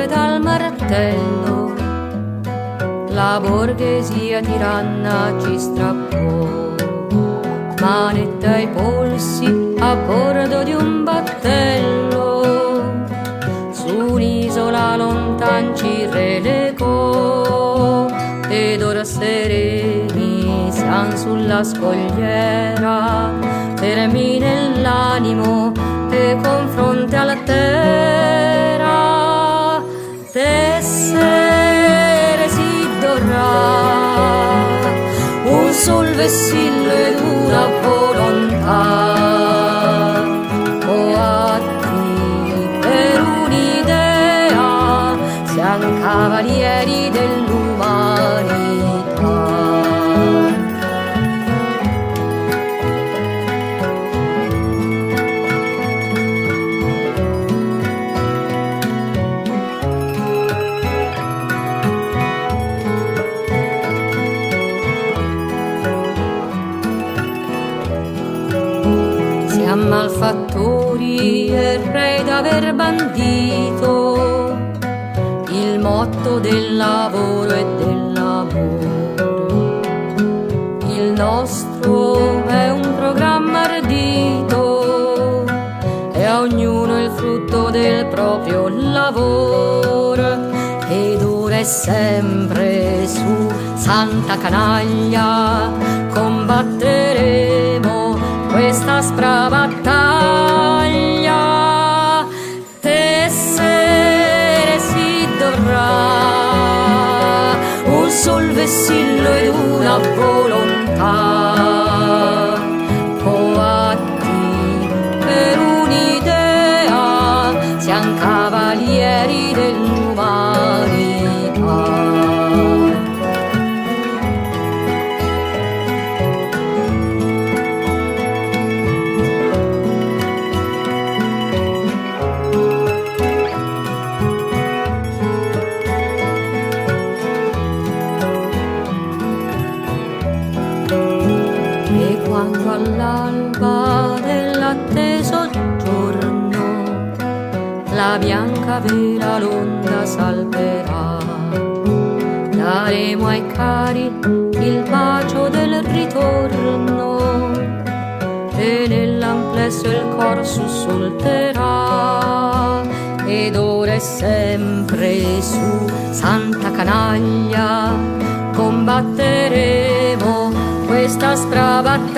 e dal martello la borghesia tiranna ci strappò, manetta ai polsi a bordo di un battello, su un'isola lontan ci relegò, ed ora sereni siam sulla scogliera, fermi nell'animo e con fronte alla terra. Tessere si dovrà un sol vessillo ed una volontà, coatti per un'idea, siamo cavalieri dell'umanità. Malfattori e re d'aver bandito il motto del lavoro e del lavoro. Il nostro è un programma ardito e a ognuno il frutto del proprio lavoro, ed ora e sempre su santa canaglia combatteremo questa aspra battaglia. Tessere si dovrà un sol vessillo ed una volontà, coatti per un'idea, siam cavalieri dell'umanità. Quando all'alba dell'atteso giorno la bianca vela l'onda salverà, daremo ai cari il bacio del ritorno e nell'amplesso il cor sussulterà, ed ora e sempre su santa canaglia combatteremo questa aspra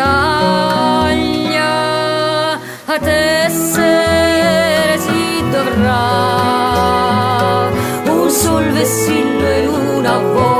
battaglia. A tessere si dovrà un sol vessillo ed una voce,